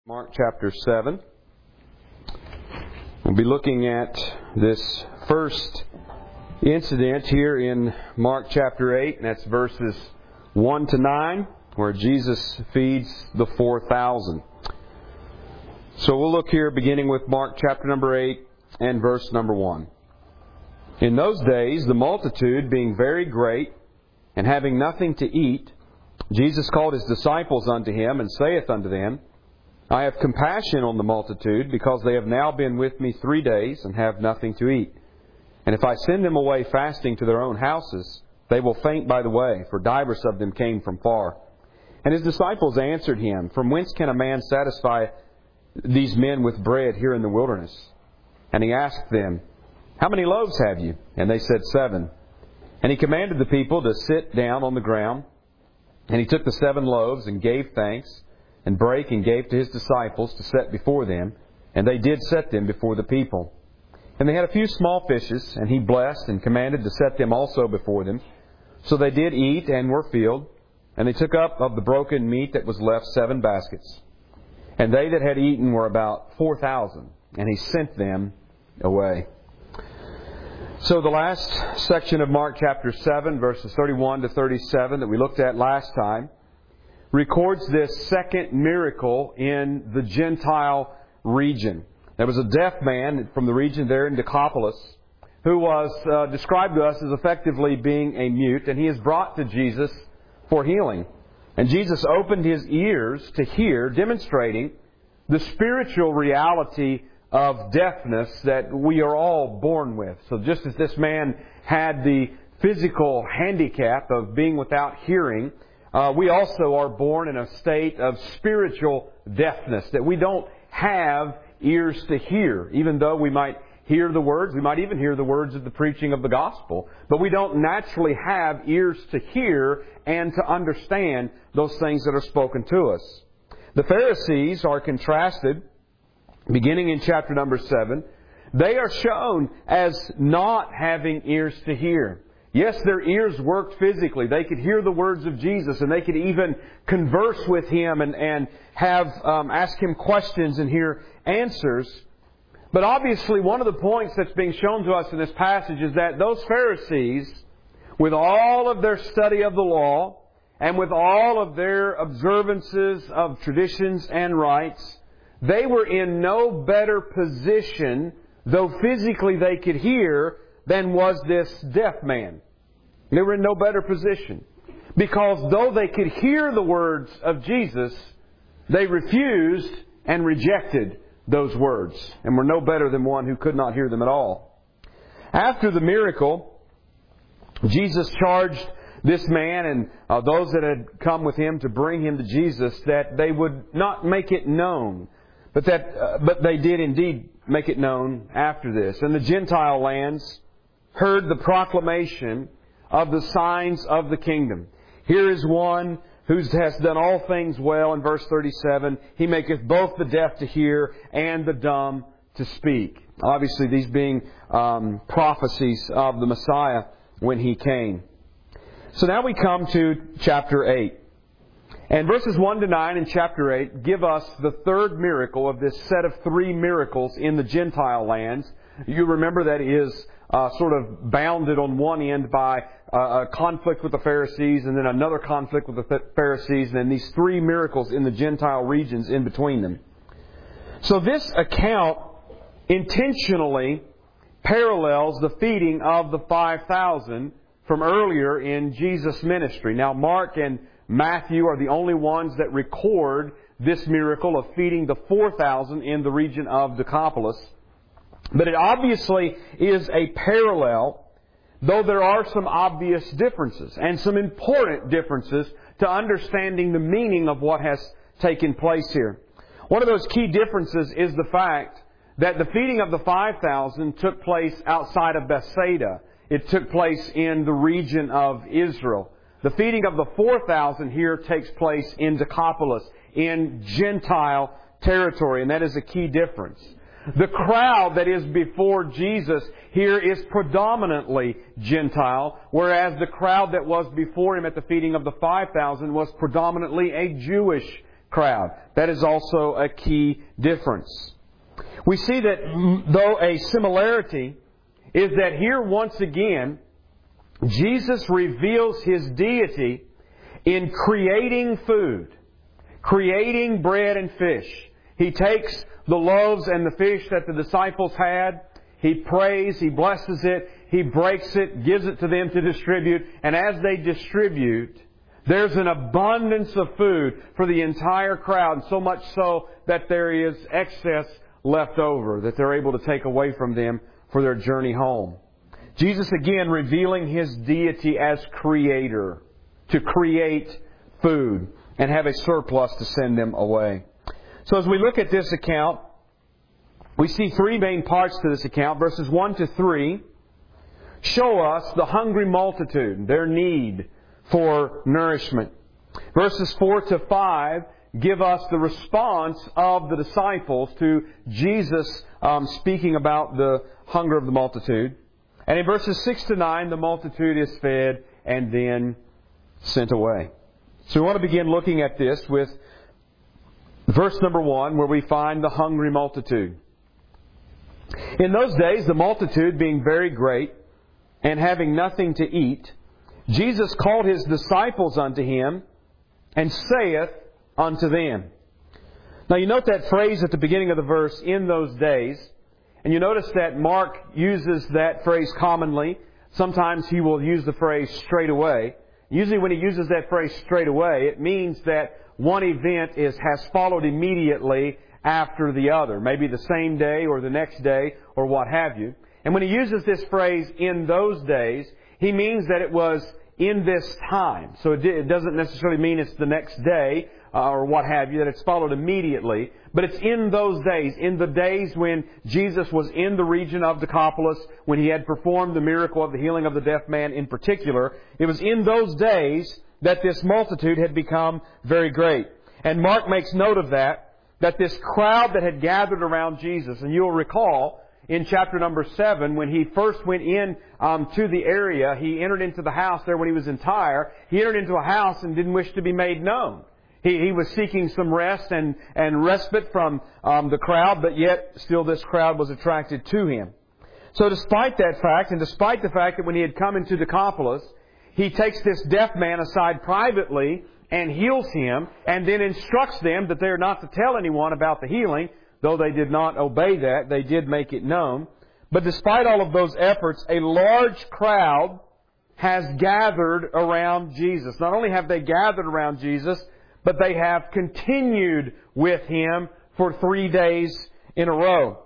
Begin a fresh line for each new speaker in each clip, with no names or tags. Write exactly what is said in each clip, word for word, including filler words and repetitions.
Mark chapter seven. We'll be looking at this first incident here in Mark chapter eight, and that's verses one to nine, where Jesus feeds the four thousand. So we'll look here beginning with Mark chapter number eight and verse number one. In those days, the multitude being very great, and having nothing to eat, Jesus called His disciples unto Him, and saith unto them, I have compassion on the multitude, because they have now been with me three days, and have nothing to eat. And if I send them away fasting to their own houses, they will faint by the way, for divers of them came from far. And His disciples answered Him, From whence can a man satisfy these men with bread here in the wilderness? And He asked them, How many loaves have you? And they said, Seven. And He commanded the people to sit down on the ground. And He took the seven loaves, and gave thanks, and brake, and gave to His disciples to set before them. And they did set them before the people. And they had a few small fishes, and He blessed, and commanded to set them also before them. So they did eat, and were filled. And they took up of the broken meat that was left seven baskets. And they that had eaten were about four thousand. And He sent them away. So the last section of Mark chapter seven, verses thirty-one to thirty-seven, that we looked at last time, records this second miracle in the Gentile region. There was a deaf man from the region there in Decapolis who was uh, described to us as effectively being a mute, and he is brought to Jesus for healing. And Jesus opened his ears to hear, demonstrating the spiritual reality of deafness that we are all born with. So just as this man had the physical handicap of being without hearing, Uh, we also are born in a state of spiritual deafness, that we don't have ears to hear, even though we might hear the words. We might even hear the words of the preaching of the gospel. But we don't naturally have ears to hear and to understand those things that are spoken to us. The Pharisees are contrasted, beginning in chapter number seven. They are shown as not having ears to hear. Yes, their ears worked physically. They could hear the words of Jesus, and they could even converse with Him and, and have um, ask Him questions and hear answers. But obviously, one of the points that's being shown to us in this passage is that those Pharisees, with all of their study of the law, and with all of their observances of traditions and rites, they were in no better position, though physically they could hear, than was this deaf man. They were in no better position. Because though they could hear the words of Jesus, they refused and rejected those words, and were no better than one who could not hear them at all. After the miracle, Jesus charged this man and uh, those that had come with him to bring him to Jesus that they would not make it known, but that uh, but they did indeed make it known after this. And the Gentile lands heard the proclamation of the signs of the kingdom. Here is one who has done all things well. In verse thirty-seven, He maketh both the deaf to hear and the dumb to speak. Obviously, these being um, prophecies of the Messiah when He came. So now we come to chapter eight. And verses one to nine in chapter eight give us the third miracle of this set of three miracles in the Gentile lands. You remember that is Uh, sort of bounded on one end by uh, a conflict with the Pharisees, and then another conflict with the Pharisees, and then these three miracles in the Gentile regions in between them. So this account intentionally parallels the feeding of the five thousand from earlier in Jesus' ministry. Now, Mark and Matthew are the only ones that record this miracle of feeding the four thousand in the region of Decapolis. But it obviously is a parallel, though there are some obvious differences and some important differences to understanding the meaning of what has taken place here. One of those key differences is the fact that the feeding of the five thousand took place outside of Bethsaida. It took place in the region of Israel. The feeding of the four thousand here takes place in Decapolis, in Gentile territory, and that is a key difference. The crowd that is before Jesus here is predominantly Gentile, whereas the crowd that was before Him at the feeding of the five thousand was predominantly a Jewish crowd. That is also a key difference. We see that though a similarity is that here once again, Jesus reveals His deity in creating food, creating bread and fish. He takes the loaves and the fish that the disciples had, He prays, He blesses it, He breaks it, gives it to them to distribute, and as they distribute, there's an abundance of food for the entire crowd, so much so that there is excess left over that they're able to take away from them for their journey home. Jesus again revealing His deity as Creator, to create food and have a surplus to send them away. So as we look at this account, we see three main parts to this account. Verses one to three show us the hungry multitude, their need for nourishment. Verses four to five give us the response of the disciples to Jesus um, speaking about the hunger of the multitude. And in verses six to nine, the multitude is fed and then sent away. So we want to begin looking at this with verse number one, where we find the hungry multitude. In those days, the multitude being very great and having nothing to eat, Jesus called His disciples unto Him and saith unto them. Now you note that phrase at the beginning of the verse, in those days. And you notice that Mark uses that phrase commonly. Sometimes he will use the phrase straight away. Usually when he uses that phrase straight away, it means that one event is has followed immediately after the other. Maybe the same day or the next day or what have you. And when he uses this phrase, in those days, he means that it was in this time. So it doesn't necessarily mean it's the next day uh, or what have you, that it's followed immediately. But it's in those days, in the days when Jesus was in the region of Decapolis, when He had performed the miracle of the healing of the deaf man in particular. It was in those days that this multitude had become very great. And Mark makes note of that, that this crowd that had gathered around Jesus, and you'll recall in chapter number seven, when He first went in um, to the area, He entered into the house there when He was in Tyre. He entered into a house and didn't wish to be made known. He, he was seeking some rest and, and respite from um, the crowd, but yet still this crowd was attracted to Him. So despite that fact, and despite the fact that when He had come into Decapolis, He takes this deaf man aside privately and heals him, and then instructs them that they are not to tell anyone about the healing. Though they did not obey that, they did make it known. But despite all of those efforts, a large crowd has gathered around Jesus. Not only have they gathered around Jesus, but they have continued with Him for three days in a row.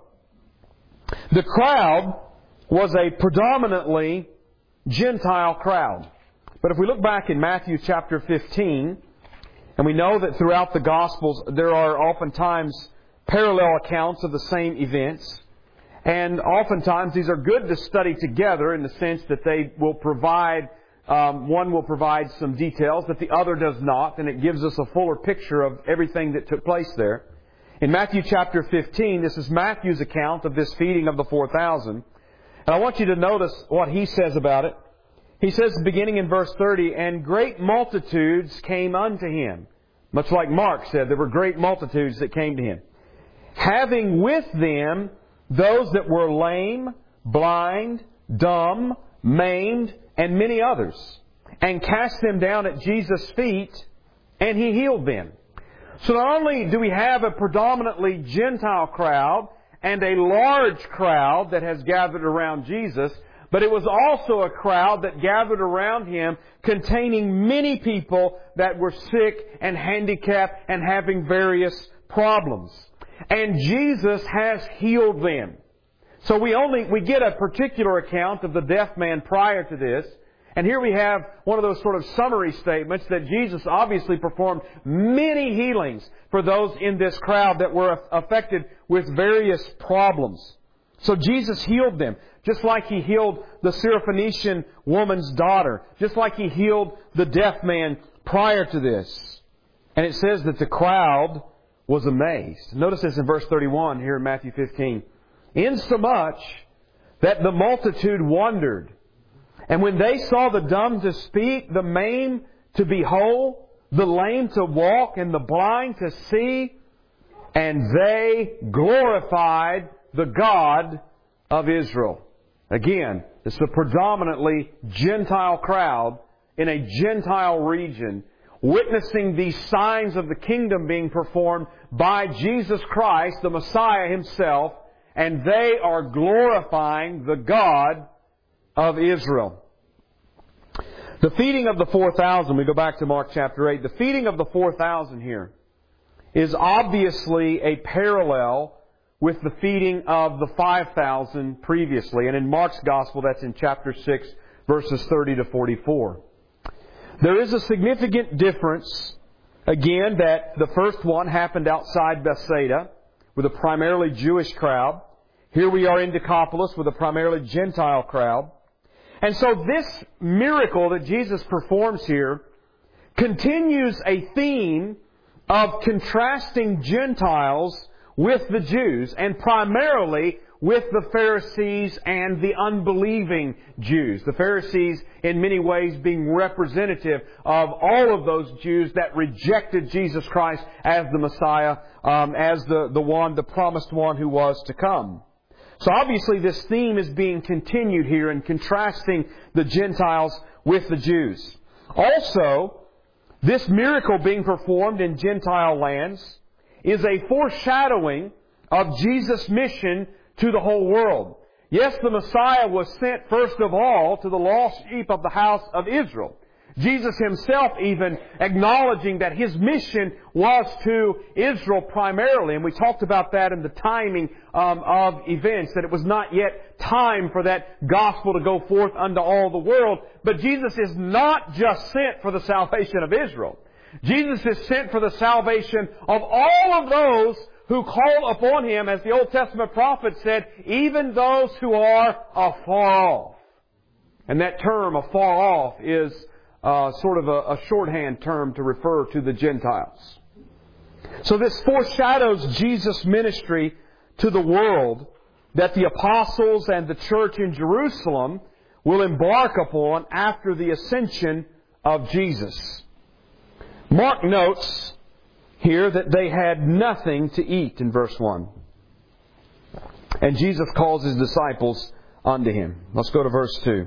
The crowd was a predominantly Gentile crowd. But if we look back in Matthew chapter fifteen, and we know that throughout the Gospels there are oftentimes parallel accounts of the same events. And oftentimes these are good to study together in the sense that they will provide, um, one will provide some details that the other does not, and it gives us a fuller picture of everything that took place there. In Matthew chapter fifteen, this is Matthew's account of this feeding of the four thousand. And I want you to notice what he says about it. He says, beginning in verse thirty, and great multitudes came unto Him. Much like Mark said, there were great multitudes that came to Him. Having with them those that were lame, blind, dumb, maimed, and many others, and cast them down at Jesus' feet, and He healed them. So not only do we have a predominantly Gentile crowd and a large crowd that has gathered around Jesus, but it was also a crowd that gathered around Him containing many people that were sick and handicapped and having various problems. And Jesus has healed them. So we only, we get a particular account of the deaf man prior to this. And here we have one of those sort of summary statements that Jesus obviously performed many healings for those in this crowd that were affected with various problems. So Jesus healed them, just like He healed the Syrophoenician woman's daughter, just like He healed the deaf man prior to this. And it says that the crowd was amazed. Notice this in verse thirty-one here in Matthew fifteen. Insomuch that the multitude wondered. And when they saw the dumb to speak, the maimed to be whole, the lame to walk, and the blind to see, and they glorified the God of Israel. Again, it's a predominantly Gentile crowd in a Gentile region, witnessing these signs of the kingdom being performed by Jesus Christ, the Messiah Himself, and they are glorifying the God of Israel. The feeding of the four thousand, we go back to Mark chapter eight, the feeding of the four thousand here is obviously a parallel with the feeding of the five thousand previously. And in Mark's Gospel, that's in chapter six, verses thirty to forty-four. There is a significant difference, again, that the first one happened outside Bethsaida with a primarily Jewish crowd. Here we are in Decapolis with a primarily Gentile crowd. And so this miracle that Jesus performs here continues a theme of contrasting Gentiles with the Jews, and primarily with the Pharisees and the unbelieving Jews. The Pharisees, in many ways, being representative of all of those Jews that rejected Jesus Christ as the Messiah, um, as the, the one, the promised one who was to come. So obviously this theme is being continued here in contrasting the Gentiles with the Jews. Also, this miracle being performed in Gentile lands is a foreshadowing of Jesus' mission to the whole world. Yes, the Messiah was sent first of all to the lost sheep of the house of Israel. Jesus Himself even acknowledging that His mission was to Israel primarily. And we talked about that in the timing um, of events, that it was not yet time for that gospel to go forth unto all the world. But Jesus is not just sent for the salvation of Israel. Jesus is sent for the salvation of all of those who call upon Him, as the Old Testament prophet said, even those who are afar off. And that term, afar off, is uh, sort of a, a shorthand term to refer to the Gentiles. So this foreshadows Jesus' ministry to the world that the apostles and the church in Jerusalem will embark upon after the ascension of Jesus. Mark notes here that they had nothing to eat in verse one. And Jesus calls His disciples unto Him. Let's go to verse two.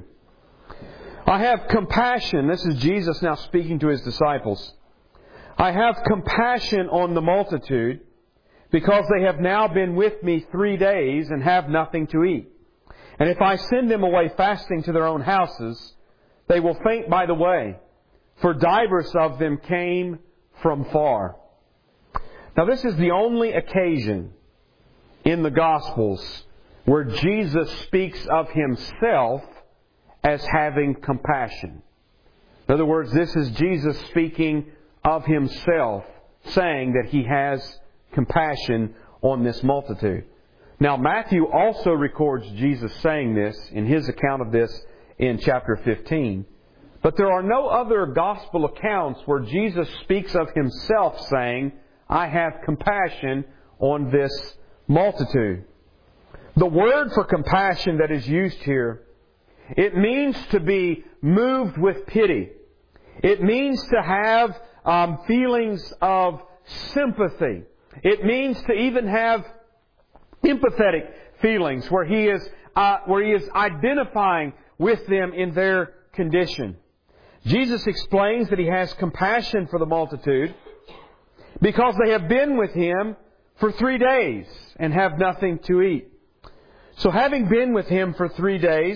I have compassion. This is Jesus now speaking to His disciples. I have compassion on the multitude, because they have now been with me three days and have nothing to eat. And if I send them away fasting to their own houses, they will faint by the way, for divers of them came from far. Now this is the only occasion in the Gospels where Jesus speaks of Himself as having compassion. In other words, this is Jesus speaking of Himself, saying that He has compassion on this multitude. Now Matthew also records Jesus saying this in his account of this in chapter fifteen. But there are no other gospel accounts where Jesus speaks of Himself saying, I have compassion on this multitude. The word for compassion that is used here, it means to be moved with pity. It means to have um, feelings of sympathy. It means to even have empathetic feelings where he is uh, where he is identifying with them in their condition. Jesus explains that He has compassion for the multitude because they have been with Him for three days and have nothing to eat. So having been with Him for three days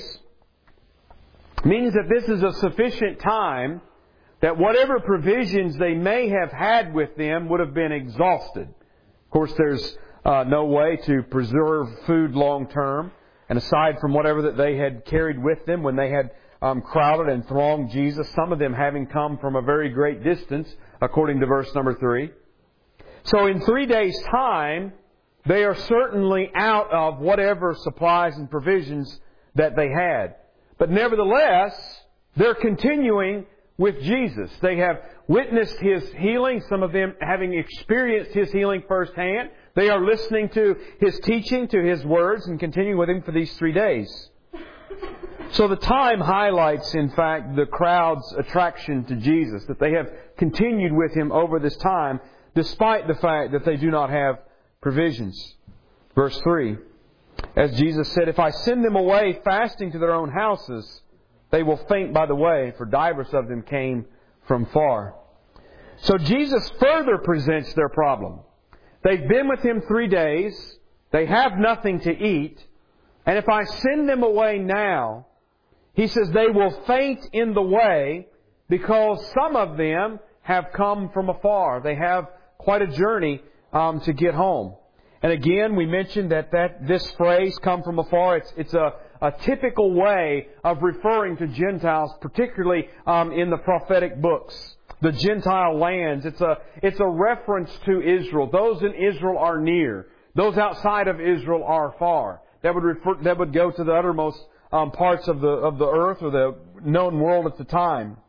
means that this is a sufficient time that whatever provisions they may have had with them would have been exhausted. Of course, there's uh, no way to preserve food long term. And aside from whatever that they had carried with them when they had um, crowded and thronged Jesus, some of them having come from a very great distance, according to verse number three. So in three days' time, they are certainly out of whatever supplies and provisions that they had. But nevertheless, they're continuing with Jesus. They have witnessed His healing, some of them having experienced His healing firsthand. They are listening to His teaching, to His words, and continuing with Him for these three days. So the time highlights, in fact, the crowd's attraction to Jesus, that they have continued with Him over this time, despite the fact that they do not have provisions. Verse three, as Jesus said, "If I send them away fasting to their own houses, they will faint by the way, for divers of them came from far." So Jesus further presents their problem. They've been with Him three days. They have nothing to eat. And if I send them away now, He says they will faint in the way, because some of them have come from afar. They have quite a journey um, to get home. And again, we mentioned that, that this phrase, "come from afar," it's, it's a, a typical way of referring to Gentiles, particularly um, in the prophetic books. The Gentile lands. It's a, it's a reference to Israel. Those in Israel are near. Those outside of Israel are far. That would refer, that would go to the uttermost um, parts of the, of the earth or the known world at the time.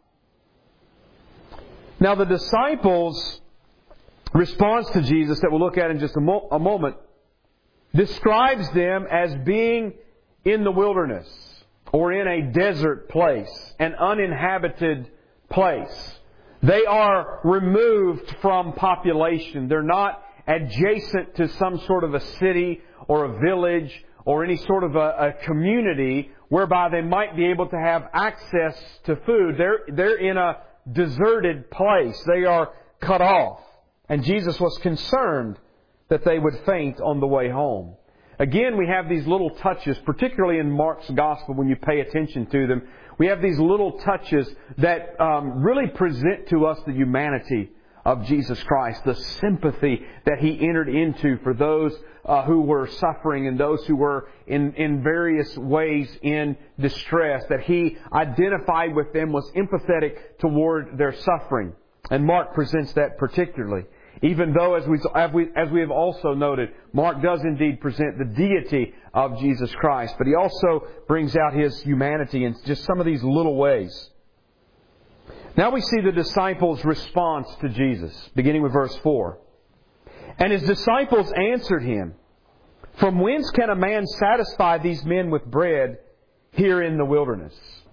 Now the disciples' response to Jesus, that we'll look at in just a, mo- a moment, describes them as being in the wilderness or in a desert place, an uninhabited place. They are removed from population. They're not adjacent to some sort of a city or a village or any sort of a, a community whereby they might be able to have access to food. They're, they're in a deserted place. They are cut off. And Jesus was concerned that they would faint on the way home. Again, we have these little touches, particularly in Mark's Gospel when you pay attention to them. We have these little touches that um, really present to us the humanity of Jesus Christ, the sympathy that He entered into for those uh, who were suffering and those who were in, in various ways in distress, that He identified with them, was empathetic toward their suffering. And Mark presents that particularly. Even though, as we, as we as we have also noted, Mark does indeed present the deity of Jesus Christ, but he also brings out His humanity in just some of these little ways. Now we see the disciples' response to Jesus, beginning with verse four. "And His disciples answered Him, 'From whence can a man satisfy these men with bread here in the wilderness?'"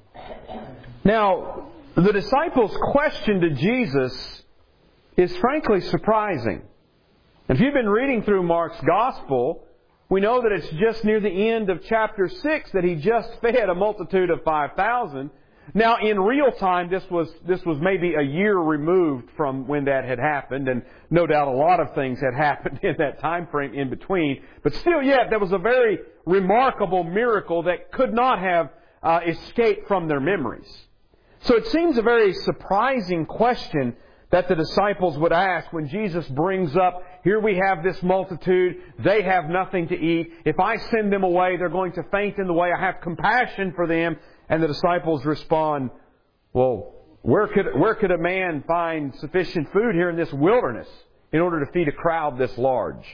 Now, the disciples' question to Jesus is frankly surprising. If you've been reading through Mark's Gospel, we know that it's just near the end of chapter six that He just fed a multitude of five thousand. Now, in real time, this was this was maybe a year removed from when that had happened, and no doubt a lot of things had happened in that time frame in between. But still yet, there was a very remarkable miracle that could not have uh, escaped from their memories. So it seems a very surprising question that the disciples would ask when Jesus brings up, here we have this multitude, they have nothing to eat. If I send them away, they're going to faint in the way. I have compassion for them. And the disciples respond, well, where could, where could a man find sufficient food here in this wilderness in order to feed a crowd this large?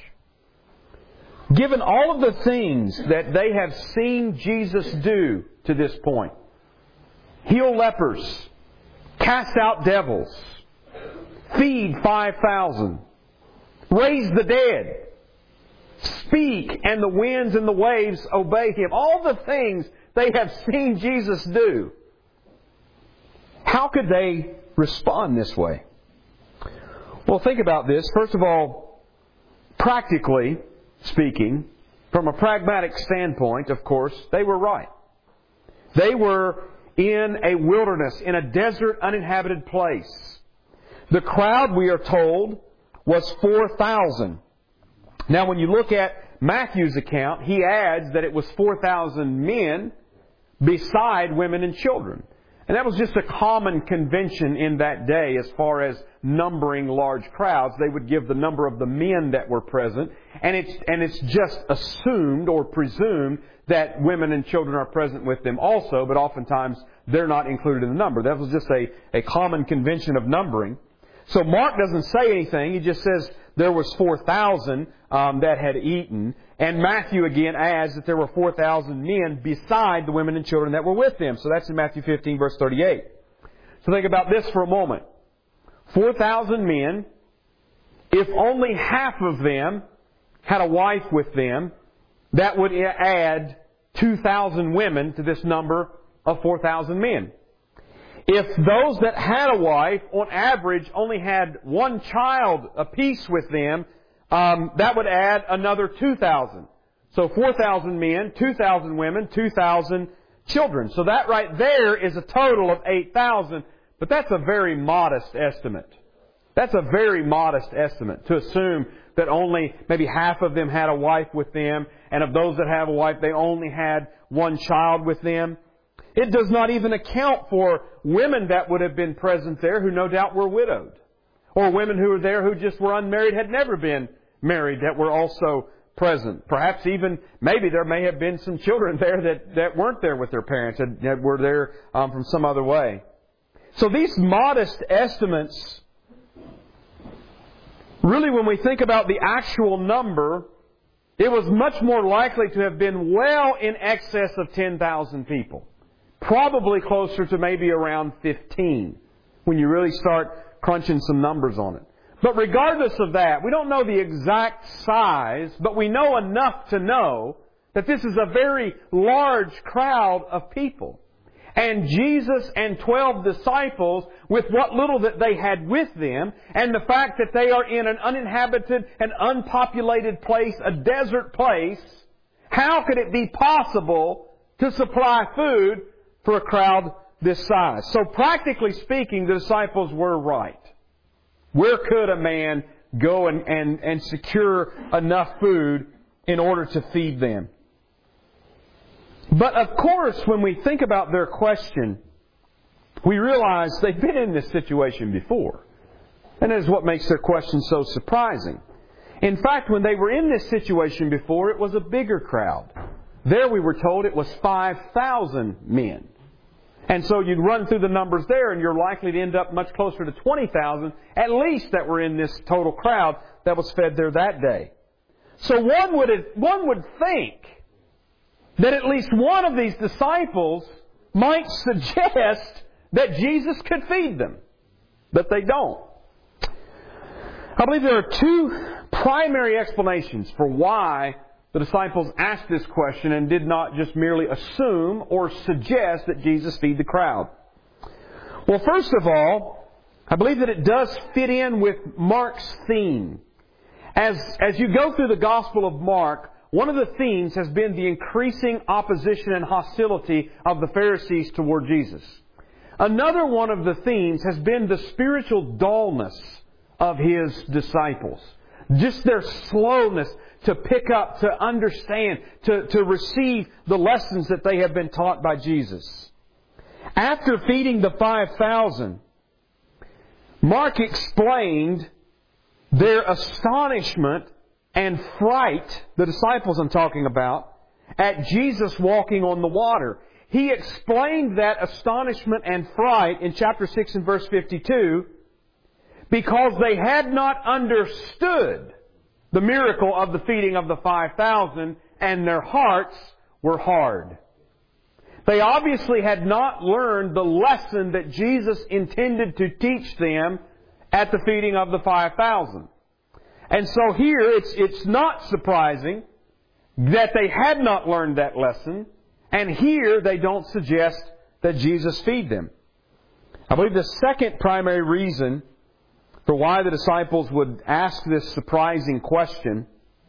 Given all of the things that they have seen Jesus do to this point, heal lepers, cast out devils, feed five thousand, raise the dead, speak and the winds and the waves obey Him. All the things they have seen Jesus do. How could they respond this way? Well, think about this. First of all, practically speaking, from a pragmatic standpoint, of course, they were right. They were in a wilderness, in a desert, uninhabited place. The crowd, we are told, was four thousand. Now, when you look at Matthew's account, he adds that it was four thousand men beside women and children. And that was just a common convention in that day as far as numbering large crowds. They would give the number of the men that were present. And it's, and it's just assumed or presumed that women and children are present with them also, but oftentimes they're not included in the number. That was just a, a common convention of numbering. So Mark doesn't say anything. He just says there was four thousand um, that had eaten. And Matthew again adds that there were four thousand men beside the women and children that were with them. So that's in Matthew fifteen, verse thirty-eight. So think about this for a moment. four thousand men. If only half of them had a wife with them, that would add two thousand women to this number of four thousand men. If those that had a wife, on average, only had one child apiece with them, um, that would add another two thousand. So four thousand men, two thousand women, two thousand children. So that right there is a total of eight thousand. But that's a very modest estimate. That's a very modest estimate to assume that only maybe half of them had a wife with them, and of those that have a wife, they only had one child with them. It does not even account for women that would have been present there who no doubt were widowed, or women who were there who just were unmarried, had never been married, that were also present. Perhaps even, maybe there may have been some children there that, that weren't there with their parents, that, that were there um, from some other way. So these modest estimates, really when we think about the actual number, it was much more likely to have been well in excess of ten thousand people. Probably closer to maybe around fifteen, when you really start crunching some numbers on it. But regardless of that, we don't know the exact size, but we know enough to know that this is a very large crowd of people. And Jesus and twelve disciples, with what little that they had with them, and the fact that they are in an uninhabited and unpopulated place, a desert place, how could it be possible to supply food for a crowd this size? So practically speaking, the disciples were right. Where could a man go and, and, and secure enough food in order to feed them? But of course, when we think about their question, we realize they've been in this situation before. And that is what makes their question so surprising. In fact, when they were in this situation before, it was a bigger crowd. There we were told it was five thousand men. And so you'd run through the numbers there and you're likely to end up much closer to twenty thousand, at least, that were in this total crowd that was fed there that day. So one would, one would think that at least one of these disciples might suggest that Jesus could feed them. But they don't. I believe there are two primary explanations for why the disciples asked this question and did not just merely assume or suggest that Jesus feed the crowd. Well, first of all, I believe that it does fit in with Mark's theme. As, as you go through the Gospel of Mark, one of the themes has been the increasing opposition and hostility of the Pharisees toward Jesus. Another one of the themes has been the spiritual dullness of His disciples. Just their slowness to pick up, to understand, to, to receive the lessons that they have been taught by Jesus. After feeding the five thousand, Mark explained their astonishment and fright, the disciples I'm talking about, at Jesus walking on the water. He explained that astonishment and fright in chapter six and verse fifty-two because they had not understood the miracle of the feeding of the five thousand, and their hearts were hard. They obviously had not learned the lesson that Jesus intended to teach them at the feeding of the five thousand. And so here, it's, it's not surprising that they had not learned that lesson, and here they don't suggest that Jesus feed them. I believe the second primary reason for why the disciples would ask this surprising question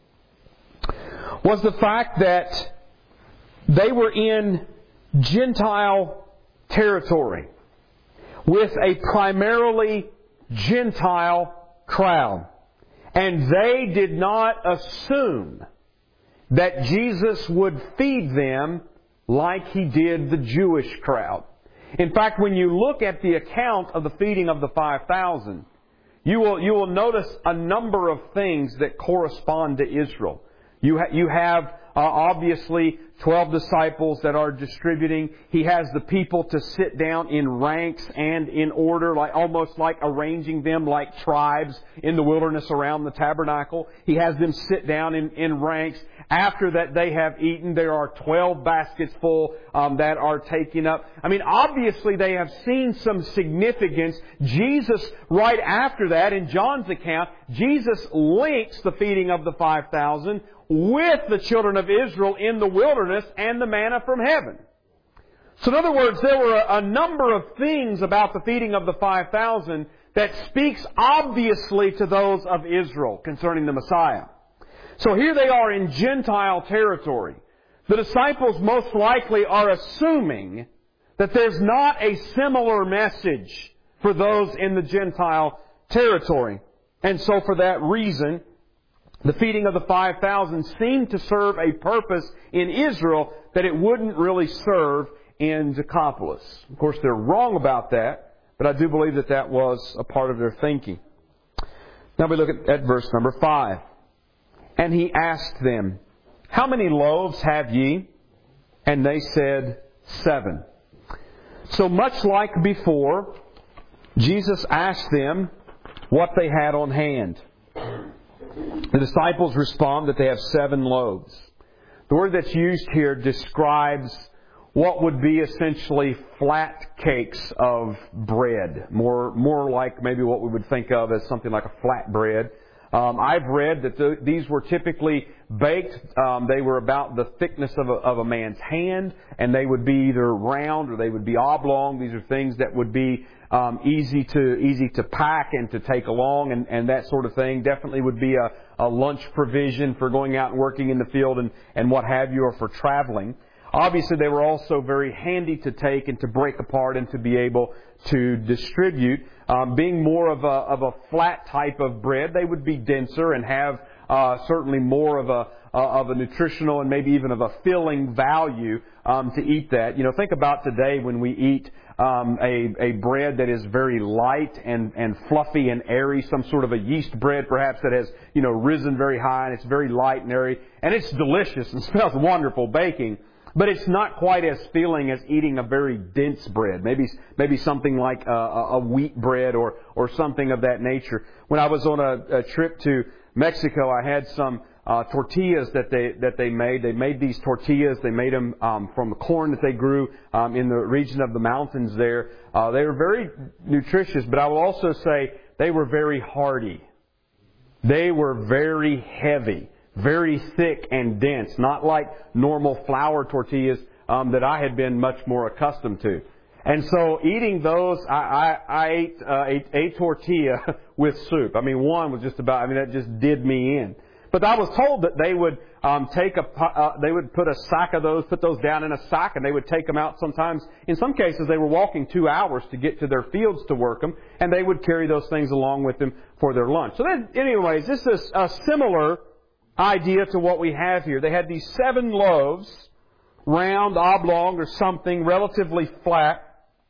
was the fact that they were in Gentile territory with a primarily Gentile crowd. And they did not assume that Jesus would feed them like He did the Jewish crowd. In fact, when you look at the account of the feeding of the five thousand, You will, you will notice a number of things that correspond to Israel. You, ha, you have, uh, obviously, twelve disciples that are distributing. He has the people to sit down in ranks and in order, like almost like arranging them like tribes in the wilderness around the tabernacle. He has them sit down in, in ranks. After that they have eaten, there are twelve baskets full um, that are taken up. I mean, obviously they have seen some significance. Jesus, right after that, in John's account, Jesus links the feeding of the five thousand with the children of Israel in the wilderness and the manna from heaven. So in other words, there were a, a number of things about the feeding of the five thousand that speaks obviously to those of Israel concerning the Messiah. So here they are in Gentile territory. The disciples most likely are assuming that there's not a similar message for those in the Gentile territory. And so for that reason, the feeding of the five thousand seemed to serve a purpose in Israel that it wouldn't really serve in Decapolis. Of course, they're wrong about that, but I do believe that that was a part of their thinking. Now we look at, at verse number five. And he asked them, how many loaves have ye? And they said, seven. So much like before, Jesus asked them what they had on hand. The disciples respond that they have seven loaves. The word that's used here describes what would be essentially flat cakes of bread. More, more like maybe what we would think of as something like a flat bread. Um, I've read that the, these were typically baked. Um, they were about the thickness of a, of a man's hand, and they would be either round or they would be oblong. These are things that would be um, easy to easy to pack and to take along, and, and that sort of thing. Definitely would be a, a lunch provision for going out and working in the field and, and what have you, or for traveling. Obviously, they were also very handy to take and to break apart and to be able to distribute. Um, being more of a of a flat type of bread, they would be denser and have uh, certainly more of a uh, of a nutritional and maybe even of a filling value um, to eat that. You know, think about today when we eat um, a a bread that is very light and and fluffy and airy, some sort of a yeast bread perhaps that has you know risen very high and it's very light and airy, and it's delicious and smells wonderful baking. But it's not quite as filling as eating a very dense bread. Maybe maybe something like a, a wheat bread or or something of that nature. When I was on a, a trip to Mexico, I had some uh, tortillas that they that they made. They made these tortillas. They made them um, from the corn that they grew um, in the region of the mountains there. Uh, they were very nutritious, but I will also say they were very hearty. They were very heavy. Very thick and dense, not like normal flour tortillas um, that I had been much more accustomed to. And so eating those, I, I, I ate uh, a, a tortilla with soup. I mean, one was just about, I mean, that just did me in. But I was told that they would um, take a, uh, they would put a sack of those, put those down in a sack, and they would take them out sometimes. In some cases, they were walking two hours to get to their fields to work them, and they would carry those things along with them for their lunch. So then, anyways, this is a similar idea to what we have here. They had these seven loaves, round, oblong, or something, relatively flat.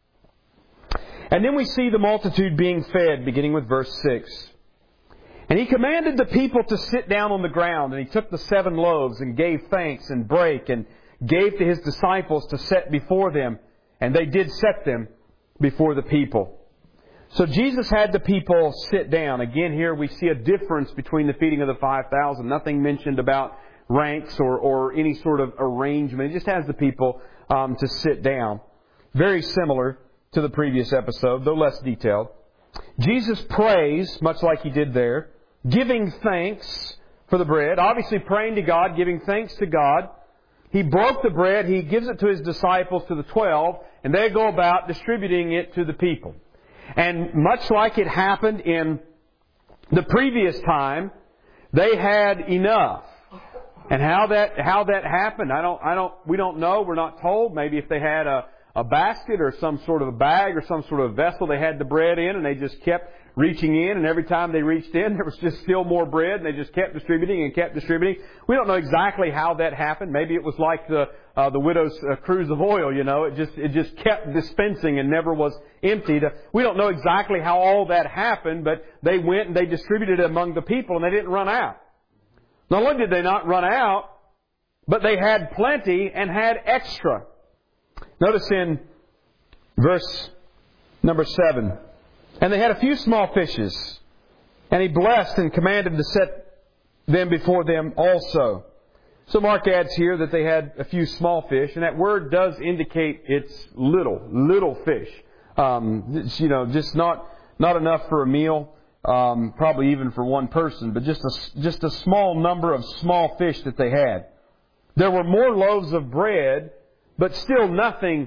And then we see the multitude being fed, beginning with verse six. And he commanded the people to sit down on the ground, and he took the seven loaves and gave thanks and brake and gave to his disciples to set before them. And they did set them before the people. So Jesus had the people sit down. Again, here we see a difference between the feeding of the five thousand. Nothing mentioned about ranks or, or any sort of arrangement. It just has the people um, to sit down. Very similar to the previous episode, though less detailed. Jesus prays, much like he did there, giving thanks for the bread. Obviously praying to God, giving thanks to God. He broke the bread. He gives it to his disciples, to the twelve, and they go about distributing it to the people. And much like it happened in the previous time, they had enough. And how that how that happened, I don't I don't we don't know. We're not told. Maybe if they had a, a basket or some sort of a bag or some sort of vessel they had the bread in, and they just kept reaching in, and every time they reached in, there was just still more bread, and they just kept distributing and kept distributing. We don't know exactly how that happened. Maybe it was like the uh, the widow's uh, cruse of oil, you know. It just it just kept dispensing and never was emptied. We don't know exactly how all that happened, but they went and they distributed it among the people, and they didn't run out. Not only did they not run out, but they had plenty and had extra. Notice in verse number seven. And they had a few small fishes, and he blessed and commanded to set them before them also. So Mark adds here that they had a few small fish, and that word does indicate it's little, little fish. Um, it's, you know, just not not enough for a meal, um, probably even for one person, but just a, just a small number of small fish that they had. There were more loaves of bread, but still nothing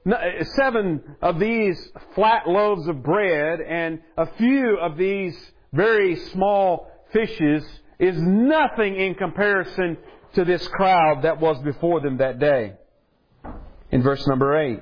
seven of these flat loaves of bread and a few of these very small fishes is nothing in comparison to this crowd that was before them that day. In verse number eight.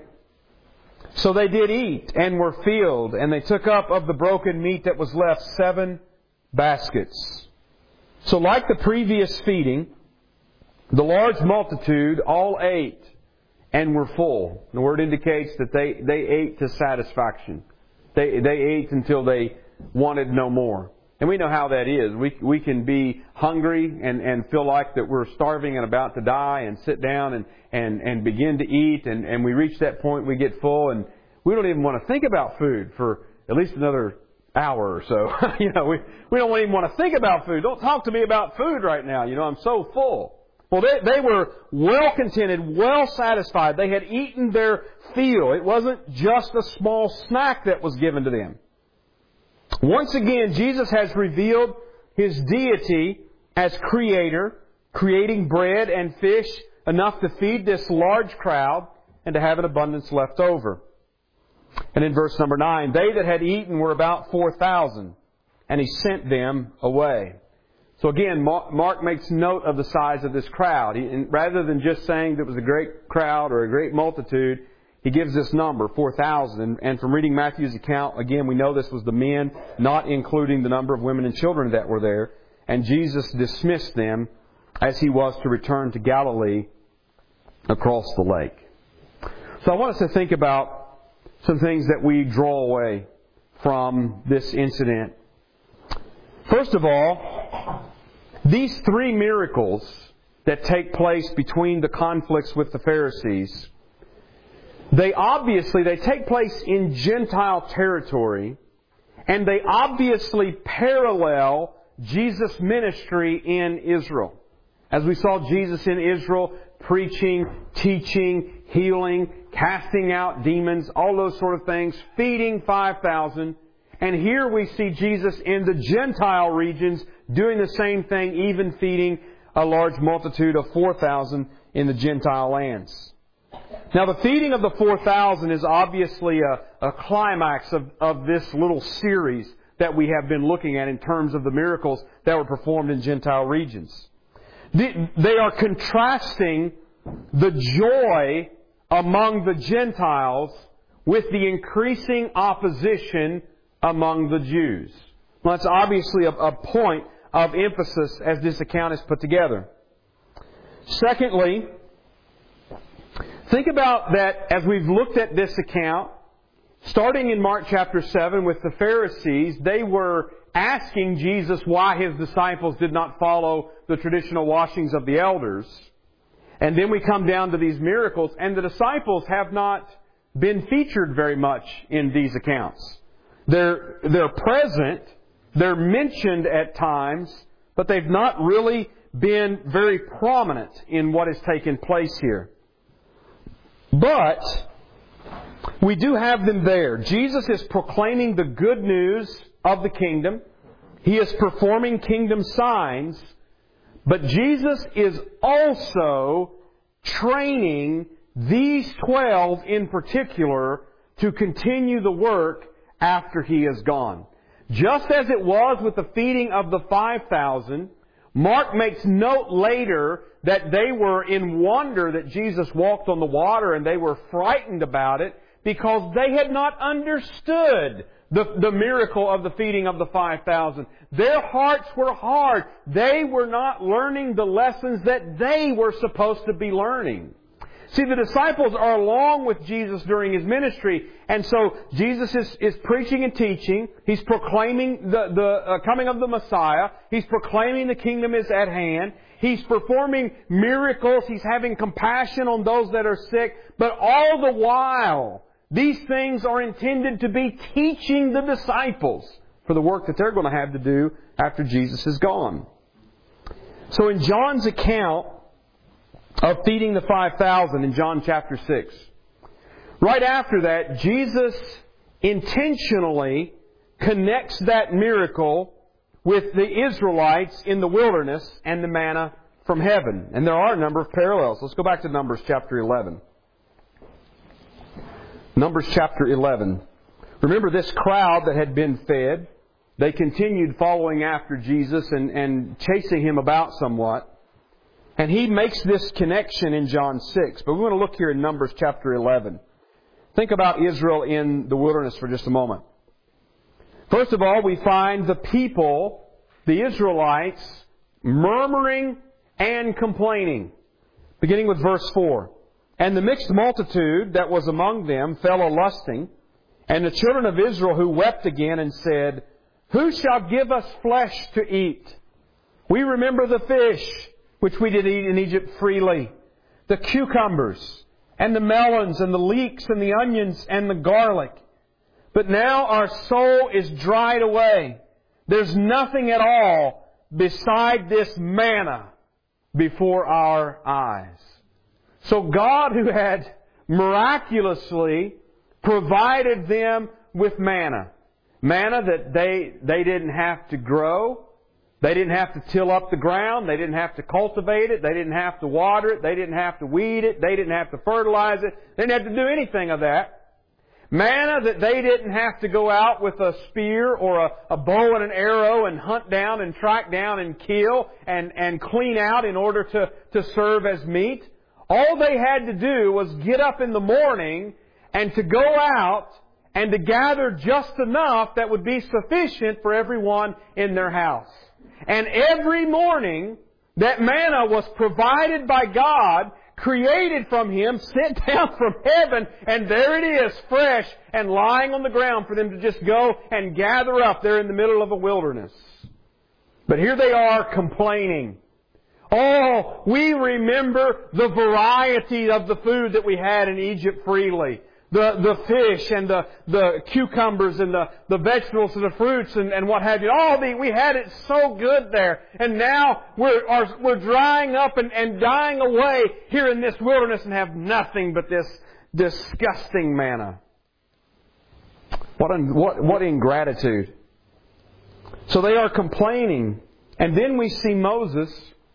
So they did eat and were filled, and they took up of the broken meat that was left seven baskets. So like the previous feeding, the large multitude all ate and were full. The word indicates that they, they ate to satisfaction. They, they ate until they wanted no more. And we know how that is. We, we can be hungry and, and feel like that we're starving and about to die and sit down and, and, and begin to eat. And, and we reach that point, we get full, and we don't even want to think about food for at least another hour or so. you know, we, we don't even want to think about food. Don't talk to me about food right now. You know, I'm so full. Well, they, they were well contented, well satisfied. They had eaten their fill. It wasn't just a small snack that was given to them. Once again, Jesus has revealed His deity as Creator, creating bread and fish enough to feed this large crowd and to have an abundance left over. And in verse number nine, they that had eaten were about four thousand, and He sent them away. So again, Mark makes note of the size of this crowd. He, and rather than just saying that it was a great crowd or a great multitude, he gives this number, four thousand. And, and from reading Matthew's account, again, we know this was the men, not including the number of women and children that were there. And Jesus dismissed them as He was to return to Galilee across the lake. So I want us to think about some things that we draw away from this incident. First of all, these three miracles that take place between the conflicts with the Pharisees, they obviously, they take place in Gentile territory, and they obviously parallel Jesus' ministry in Israel. As we saw Jesus in Israel preaching, teaching, healing, casting out demons, all those sort of things, feeding five thousand. And here we see Jesus in the Gentile regions doing the same thing, even feeding a large multitude of four thousand in the Gentile lands. Now, the feeding of the four thousand is obviously a, a climax of, of this little series that we have been looking at in terms of the miracles that were performed in Gentile regions. They are contrasting the joy among the Gentiles with the increasing opposition among the Jews. Well, that's obviously a, a point of emphasis as this account is put together. Secondly, think about that as we've looked at this account, starting in Mark chapter seven with the Pharisees, they were asking Jesus why His disciples did not follow the traditional washings of the elders. And then we come down to these miracles, and the disciples have not been featured very much in these accounts. They're, they're present, they're mentioned at times, but they've not really been very prominent in what has taken place here. But we do have them there. Jesus is proclaiming the good news of the kingdom. He is performing kingdom signs. But Jesus is also training these twelve in particular to continue the work after He is gone. Just as it was with the feeding of the five thousand, Mark makes note later that they were in wonder that Jesus walked on the water, and they were frightened about it because they had not understood the, the miracle of the feeding of the five thousand. Their hearts were hard. They were not learning the lessons that they were supposed to be learning. See, the disciples are along with Jesus during His ministry, and so Jesus is, is preaching and teaching. He's proclaiming the, the uh, coming of the Messiah. He's proclaiming the kingdom is at hand. He's performing miracles. He's having compassion on those that are sick. But all the while, these things are intended to be teaching the disciples for the work that they're going to have to do after Jesus is gone. So in John's account of feeding the five thousand in John chapter six, right after that, Jesus intentionally connects that miracle with the Israelites in the wilderness and the manna from heaven. And there are a number of parallels. Let's go back to Numbers chapter eleven. Numbers chapter eleven. Remember this crowd that had been fed. They continued following after Jesus and, and chasing Him about somewhat. And He makes this connection in John six. But we want to look here in Numbers chapter eleven. Think about Israel in the wilderness for just a moment. First of all, we find the people, the Israelites, murmuring and complaining. Beginning with verse four. And the mixed multitude that was among them fell a-lusting, and the children of Israel who wept again and said, Who shall give us flesh to eat? We remember the fish, which we did eat in Egypt freely, the cucumbers, and the melons, and the leeks, and the onions, and the garlic. But now our soul is dried away. There's nothing at all beside this manna before our eyes. So God, who had miraculously provided them with manna, manna that they, they didn't have to grow, they didn't have to till up the ground, they didn't have to cultivate it, they didn't have to water it, they didn't have to weed it, they didn't have to fertilize it, they didn't have to do anything of that. Manna that they didn't have to go out with a spear or a, a bow and an arrow and hunt down and track down and kill and, and clean out in order to, to serve as meat. All they had to do was get up in the morning and to go out and to gather just enough that would be sufficient for everyone in their house. And every morning, that manna was provided by God, created from Him, sent down from heaven, and there it is, fresh and lying on the ground for them to just go and gather up there in the middle of a wilderness. But here they are complaining. Oh, we remember the variety of the food that we had in Egypt freely. The, the fish and the, the cucumbers and the, the vegetables and the fruits and, and what have you. All the, we had it so good there. And now we're, are, we're drying up and, and dying away here in this wilderness and have nothing but this disgusting manna. What, what, what ingratitude. So they are complaining. And then we see Moses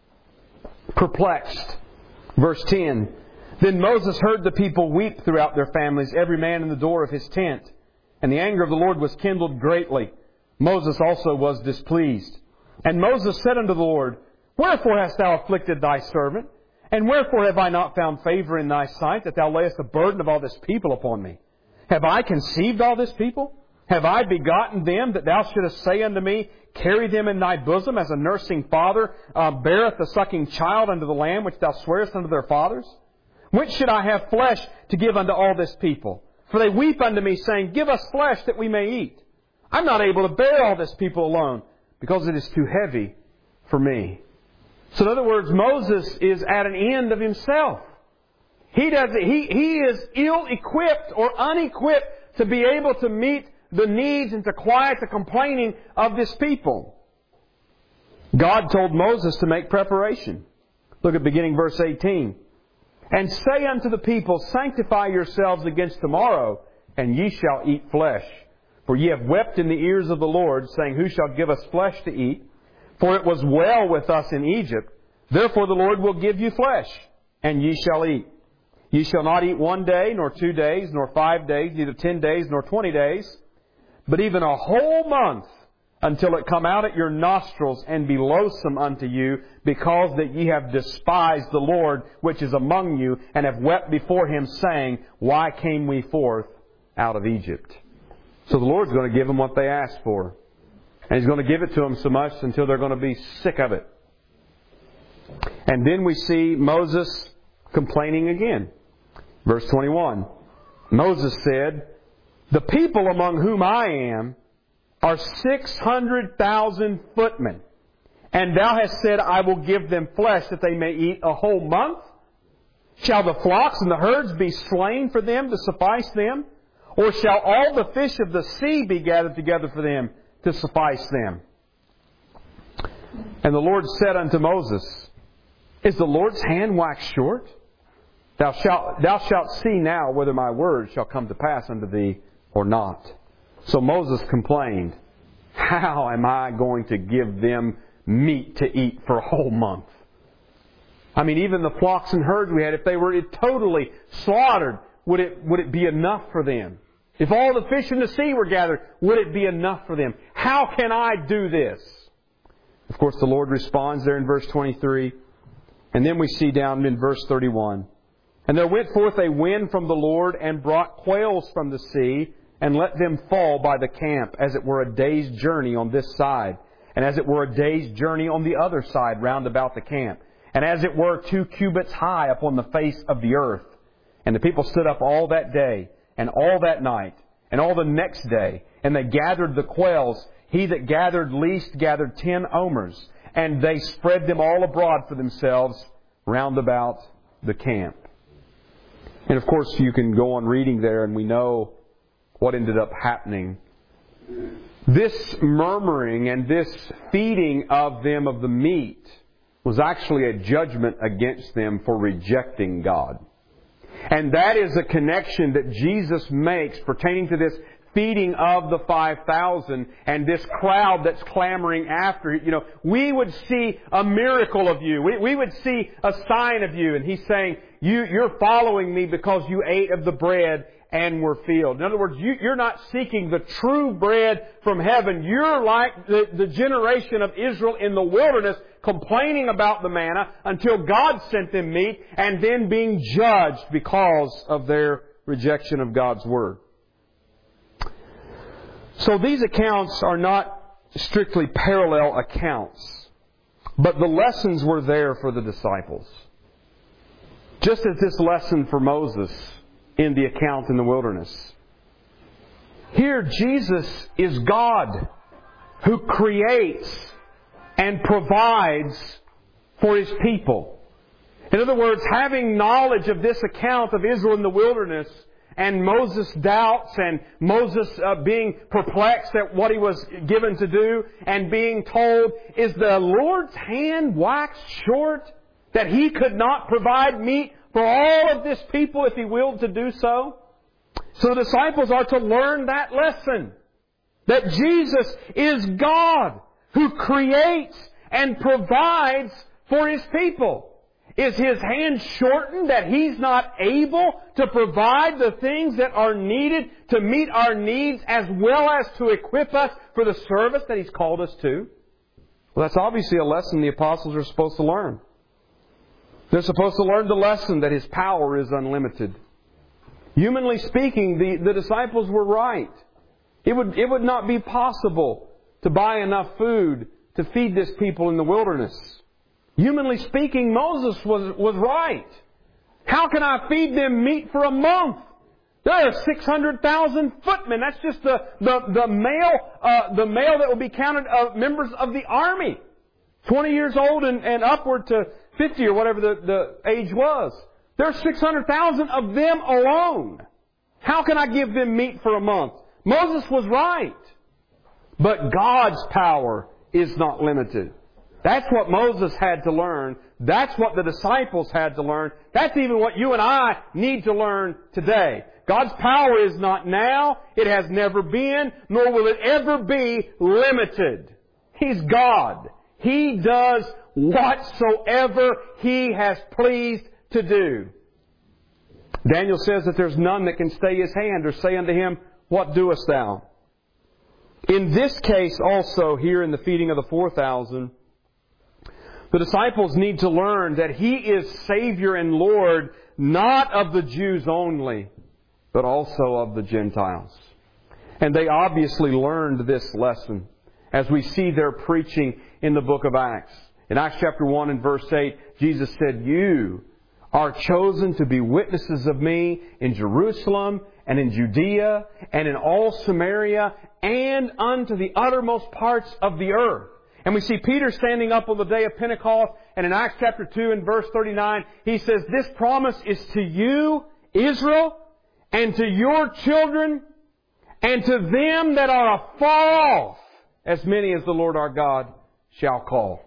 perplexed. Verse ten. Then Moses heard the people weep throughout their families, every man in the door of his tent. And the anger of the Lord was kindled greatly. Moses also was displeased. And Moses said unto the Lord, Wherefore hast thou afflicted thy servant? And wherefore have I not found favor in thy sight, that thou layest the burden of all this people upon me? Have I conceived all this people? Have I begotten them, that thou shouldest say unto me, Carry them in thy bosom, as a nursing father uh, beareth the sucking child unto the lamb, which thou swearest unto their fathers? Whence should I have flesh to give unto all this people? For they weep unto me, saying, Give us flesh that we may eat. I'm not able to bear all this people alone, because it is too heavy for me. So in other words, Moses is at an end of himself. He does he he is ill-equipped or unequipped to be able to meet the needs and to quiet the complaining of this people. God told Moses to make preparation. Look at beginning verse eighteen. And say unto the people, Sanctify yourselves against tomorrow, and ye shall eat flesh. For ye have wept in the ears of the Lord, saying, Who shall give us flesh to eat? For it was well with us in Egypt. Therefore the Lord will give you flesh, and ye shall eat. Ye shall not eat one day, nor two days, nor five days, neither ten days, nor twenty days, but even a whole month, until it come out at your nostrils and be loathsome unto you, because that ye have despised the Lord which is among you, and have wept before Him, saying, Why came we forth out of Egypt? So the Lord's going to give them what they asked for. And He's going to give it to them so much until they're going to be sick of it. And then we see Moses complaining again. Verse twenty-one. Moses said, The people among whom I am are six hundred thousand footmen. And thou hast said, I will give them flesh that they may eat a whole month? Shall the flocks and the herds be slain for them to suffice them? Or shall all the fish of the sea be gathered together for them to suffice them? And the Lord said unto Moses, Is the Lord's hand waxed short? Thou shalt, thou shalt see now whether my word shall come to pass unto thee or not. So Moses complained, How am I going to give them meat to eat for a whole month? I mean, even the flocks and herds we had, if they were totally slaughtered, would it, would it be enough for them? If all the fish in the sea were gathered, would it be enough for them? How can I do this? Of course, the Lord responds there in verse twenty-three. And then we see down in verse thirty-one. And there went forth a wind from the Lord and brought quails from the sea and let them fall by the camp, as it were a day's journey on this side, and as it were a day's journey on the other side round about the camp, and as it were two cubits high upon the face of the earth. And the people stood up all that day, and all that night, and all the next day, and they gathered the quails. He that gathered least gathered ten omers, and they spread them all abroad for themselves round about the camp. And of course, you can go on reading there, and we know what ended up happening. This murmuring and this feeding of them of the meat was actually a judgment against them for rejecting God. And that is a connection that Jesus makes pertaining to this feeding of the five thousand and this crowd that's clamoring after. You know, we would see a miracle of you. We, we would see a sign of you. And He's saying, you, you're following me because you ate of the bread and were filled. In other words, you, you're not seeking the true bread from heaven. You're like the, the generation of Israel in the wilderness, complaining about the manna until God sent them meat, and then being judged because of their rejection of God's Word. So these accounts are not strictly parallel accounts, but the lessons were there for the disciples. Just as this lesson for Moses in the account in the wilderness. Here, Jesus is God who creates and provides for His people. In other words, having knowledge of this account of Israel in the wilderness, and Moses' doubts, and Moses uh, being perplexed at what he was given to do, and being told, is the Lord's hand waxed short that He could not provide meat for all of this people if He willed to do so? So the disciples are to learn that lesson. That Jesus is God who creates and provides for His people. Is His hand shortened that He's not able to provide the things that are needed to meet our needs as well as to equip us for the service that He's called us to? Well, that's obviously a lesson the apostles are supposed to learn. They're supposed to learn the lesson that His power is unlimited. Humanly speaking, the, the disciples were right. It would, it would not be possible to buy enough food to feed this people in the wilderness. Humanly speaking, Moses was, was right. How can I feed them meat for a month? There are six hundred thousand footmen. That's just the, the, the male, uh, the male that will be counted uh, members of the army. twenty years old and, and upward to fifty or whatever the, the age was. There are six hundred thousand of them alone. How can I give them meat for a month? Moses was right. But God's power is not limited. That's what Moses had to learn. That's what the disciples had to learn. That's even what you and I need to learn today. God's power is not now, it has never been, nor will it ever be limited. He's God. He does whatsoever He has pleased to do. Daniel says that there's none that can stay His hand or say unto Him, what doest thou? In this case also, here in the feeding of the four thousand, the disciples need to learn that He is Savior and Lord, not of the Jews only, but also of the Gentiles. And they obviously learned this lesson as we see their preaching in the book of Acts. In Acts chapter one and verse eight, Jesus said, you are chosen to be witnesses of Me in Jerusalem and in Judea and in all Samaria and unto the uttermost parts of the earth. And we see Peter standing up on the day of Pentecost, and in Acts chapter two and verse thirty-nine, he says, this promise is to you, Israel, and to your children, and to them that are afar off, as many as the Lord our God shall call.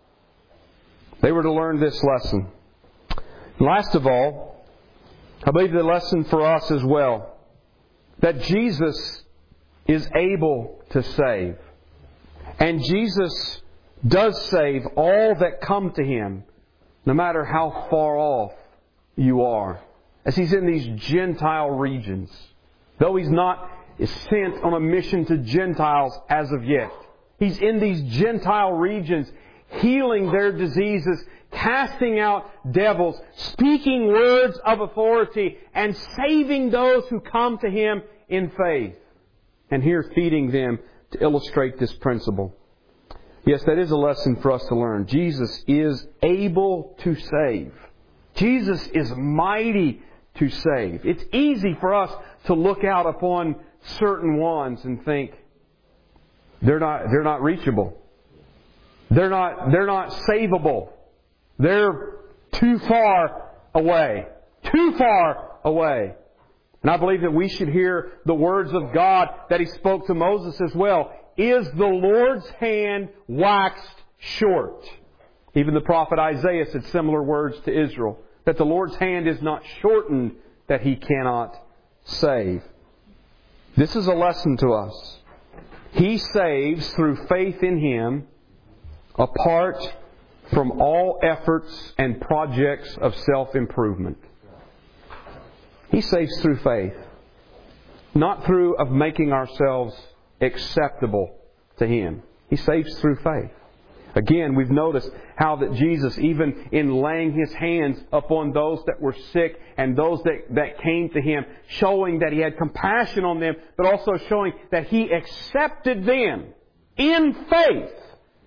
They were to learn this lesson. And last of all, I believe the lesson for us as well, that Jesus is able to save. And Jesus does save all that come to Him, no matter how far off you are. as He's in these Gentile regions. Though He's not sent on a mission to Gentiles as of yet. He's in these Gentile regions, healing their diseases, casting out devils, speaking words of authority, and saving those who come to Him in faith. And here feeding them to illustrate this principle. Yes, that is a lesson for us to learn. Jesus is able to save. Jesus is mighty to save. It's easy for us to look out upon certain ones and think, they're not, they're not reachable. They're not, they're not savable. They're too far away. Too far away. And I believe that we should hear the words of God that He spoke to Moses as well. Is the Lord's hand waxed short? Even the prophet Isaiah said similar words to Israel. That the Lord's hand is not shortened that He cannot save. This is a lesson to us. He saves through faith in Him apart from all efforts and projects of self-improvement. He saves through faith. Not through of making ourselves acceptable to Him. He saves through faith. Again, we've noticed how that Jesus, even in laying His hands upon those that were sick and those that, that came to Him, showing that He had compassion on them, but also showing that He accepted them in faith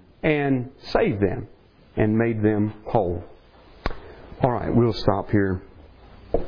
and saved them and made them whole. All right, we'll stop here.